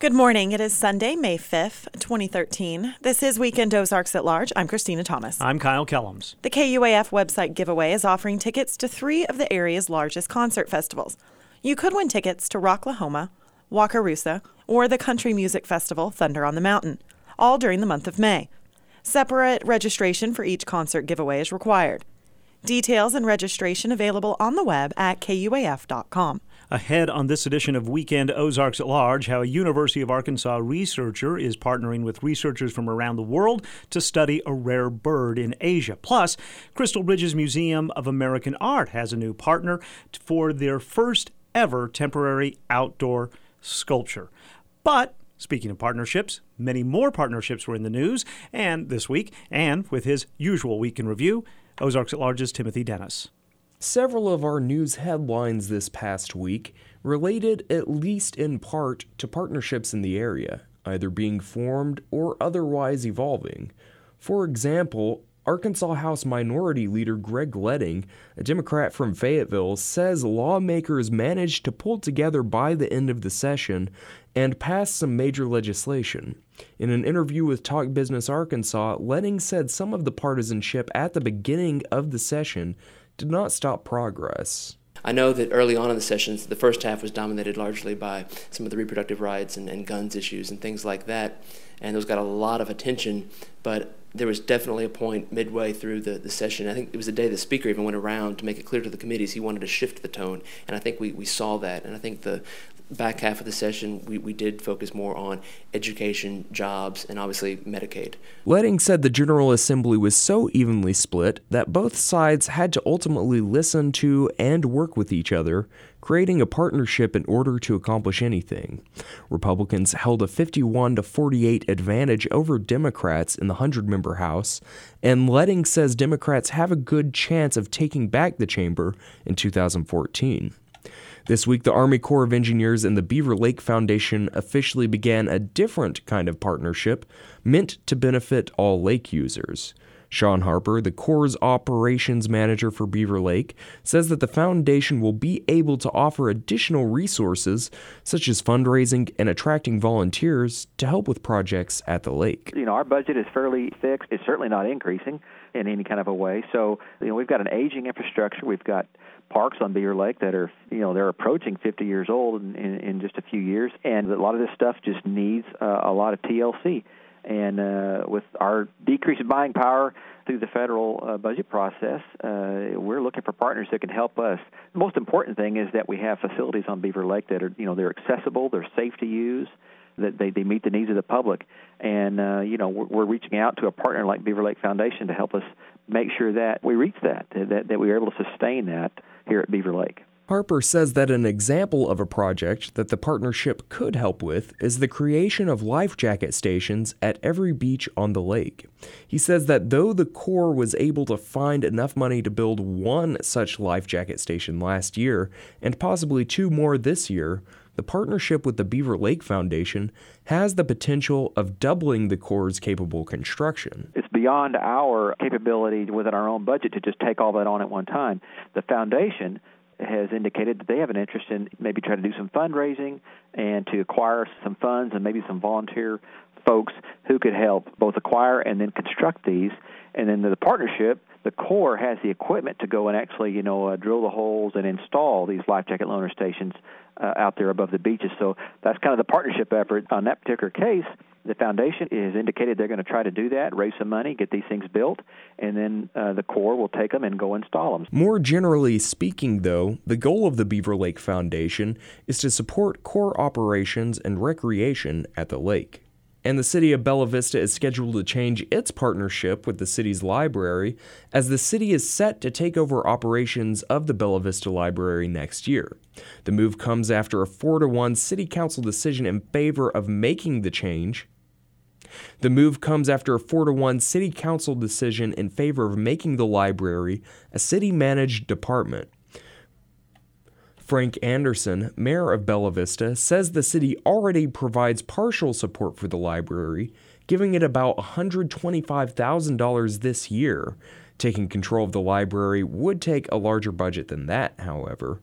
Good morning. It is Sunday, May 5th, 2013. This is Weekend Ozarks at Large. I'm Christina Thomas. I'm Kyle Kellums. The KUAF website giveaway is offering tickets to 3 of the area's largest concert festivals. You could win tickets to Rocklahoma, Wakarusa, or the country music festival Thunder on the Mountain, all during the month of May. Separate registration for each concert giveaway is required. Details and registration available on the web at KUAF.com. Ahead on this edition of Weekend Ozarks at Large, how a University of Arkansas researcher is partnering with researchers from around the world to study a rare bird in Asia. Plus, Crystal Bridges Museum of American Art has a new partner for their first ever temporary outdoor sculpture. But speaking of partnerships, many more partnerships were in the news and this week, and with his usual Week in Review, Ozarks at Large's Timothy Dennis. Several of our news headlines this past week related, at least in part, to partnerships in the area, either being formed or otherwise evolving. For example, Arkansas House Minority Leader Greg Leding, a Democrat from Fayetteville, says lawmakers managed to pull together by the end of the session and pass some major legislation. In an interview with Talk Business Arkansas, Leding said some of the partisanship at the beginning of the session did not stop progress. I know that early on in the sessions, the first half was dominated largely by some of the reproductive rights and guns issues and things like that, and those got a lot of attention, but there was definitely a point midway through the session. I think it was the day the speaker even went around to make it clear to the committees he wanted to shift the tone, and I think we saw that, and I think the back half of the session, we did focus more on education, jobs, and obviously Medicaid. Leding said the General Assembly was so evenly split that both sides had to ultimately listen to and work with each other, creating a partnership in order to accomplish anything. Republicans held a 51-48 advantage over Democrats in the 100-member House, and Leding says Democrats have a good chance of taking back the chamber in 2014. This week, the Army Corps of Engineers and the Beaver Lake Foundation officially began a different kind of partnership meant to benefit all lake users. Sean Harper, the Corps' operations manager for Beaver Lake, says that the foundation will be able to offer additional resources, such as fundraising and attracting volunteers to help with projects at the lake. Our budget is fairly fixed. It's certainly not increasing in any kind of a way. So, we've got an aging infrastructure. We've got parks on Beaver Lake that are, they're approaching 50 years old in just a few years. And a lot of this stuff just needs a lot of TLC. And with our decrease in buying power through the federal budget process, we're looking for partners that can help us. The most important thing is that we have facilities on Beaver Lake that are, they're accessible, they're safe to use, that they meet the needs of the public. And, we're reaching out to a partner like Beaver Lake Foundation to help us make sure that we reach that we are able to sustain that here at Beaver Lake. Harper says that an example of a project that the partnership could help with is the creation of life jacket stations at every beach on the lake. He says that though the Corps was able to find enough money to build one such life jacket station last year, and possibly 2 more this year, the partnership with the Beaver Lake Foundation has the potential of doubling the Corps' capable construction. It's beyond our capability within our own budget to just take all that on at one time. The foundation has indicated that they have an interest in maybe trying to do some fundraising and to acquire some funds and maybe some volunteer folks who could help both acquire and then construct these. And then the partnership, the Corps has the equipment to go and actually, drill the holes and install these life jacket loaner stations out there above the beaches. So that's kind of the partnership effort. On that particular case, the foundation has indicated they're going to try to do that, raise some money, get these things built, and then the Corps will take them and go install them. More generally speaking, though, the goal of the Beaver Lake Foundation is to support Corps operations and recreation at the lake. And the city of Bella Vista is scheduled to change its partnership with the city's library, as the city is set to take over operations of the Bella Vista Library next year. The move comes after a 4-1 city council decision in favor of making the change. The move comes after a 4-1 city council decision in favor of making the library a city-managed department. Frank Anderson, mayor of Bella Vista, says the city already provides partial support for the library, giving it about $125,000 this year. Taking control of the library would take a larger budget than that, however.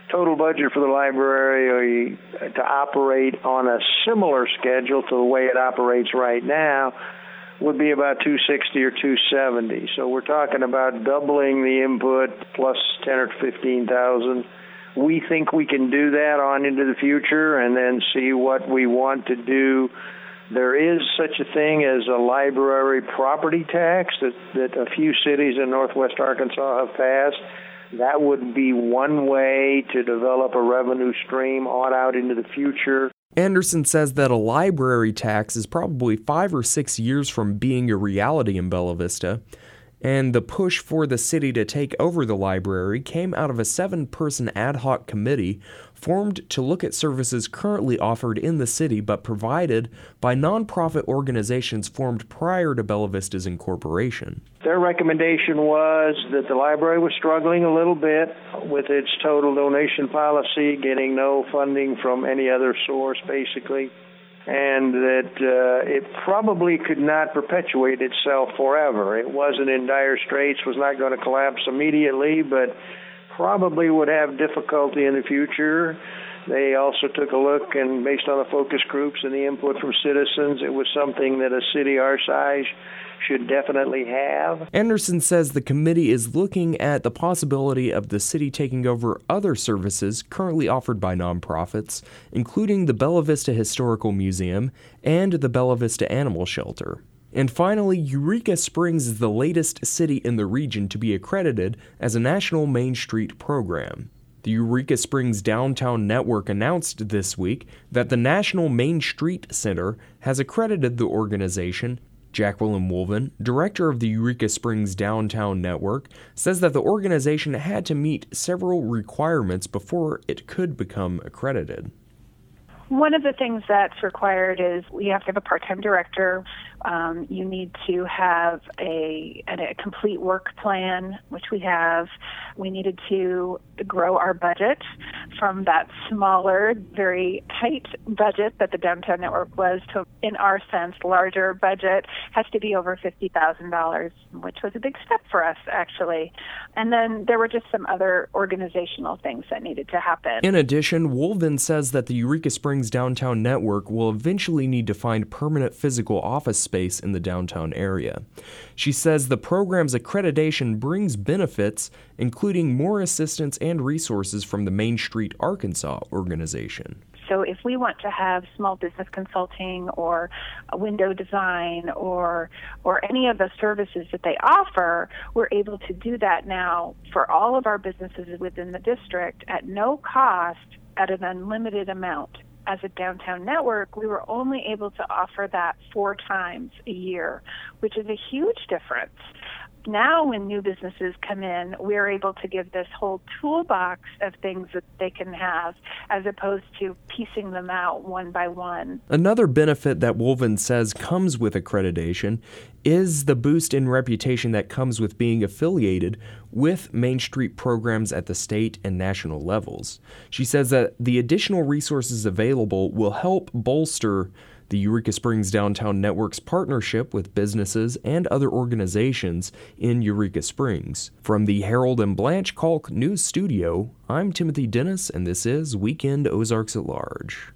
total budget for the library to operate on a similar schedule to the way it operates right now would be about $260 or $270. So we're talking about doubling the input plus 10 or 15,000. We think we can do that on into the future and then see what we want to do. There is such a thing as a library property tax that a few cities in northwest Arkansas have passed. That would be one way to develop a revenue stream on out into the future. Anderson says that a library tax is probably 5 or 6 years from being a reality in Bella Vista, and the push for the city to take over the library came out of a 7-person ad hoc committee formed to look at services currently offered in the city but provided by nonprofit organizations formed prior to Bella Vista's incorporation. Their recommendation was that the library was struggling a little bit with its total donation policy, getting no funding from any other source, basically, and that it probably could not perpetuate itself forever. It wasn't in dire straits, was not going to collapse immediately, but probably would have difficulty in the future. They also took a look, and based on the focus groups and the input from citizens, it was something that a city our size should definitely have. Anderson says the committee is looking at the possibility of the city taking over other services currently offered by nonprofits, including the Bella Vista Historical Museum and the Bella Vista Animal Shelter. And finally, Eureka Springs is the latest city in the region to be accredited as a National Main Street program. The Eureka Springs Downtown Network announced this week that the National Main Street Center has accredited the organization. Jacqueline Wolven, director of the Eureka Springs Downtown Network, says that the organization had to meet several requirements before it could become accredited. One of the things that's required is you have to have a part-time director. You need to have a complete work plan, which we have. We needed to grow our budget from that smaller, very tight budget that the Downtown Network was to, in our sense, larger budget. Has to be over $50,000, which was a big step for us, actually. And then there were just some other organizational things that needed to happen. In addition, Wolven says that the Eureka Springs Downtown Network will eventually need to find permanent physical office space in the downtown area. She says the program's accreditation brings benefits, including more assistance and resources from the Main Street Arkansas organization. So if we want to have small business consulting or a window design or any of the services that they offer, we're able to do that now for all of our businesses within the district at no cost at an unlimited amount. As a downtown network, we were only able to offer that 4 times a year, which is a huge difference. Now when new businesses come in, we're able to give this whole toolbox of things that they can have as opposed to piecing them out one by one. Another benefit that Wolven says comes with accreditation is the boost in reputation that comes with being affiliated with Main Street programs at the state and national levels. She says that the additional resources available will help bolster the Eureka Springs Downtown Network's partnership with businesses and other organizations in Eureka Springs. From the Harold and Blanche Kalk News Studio, I'm Timothy Dennis, and this is Weekend Ozarks at Large.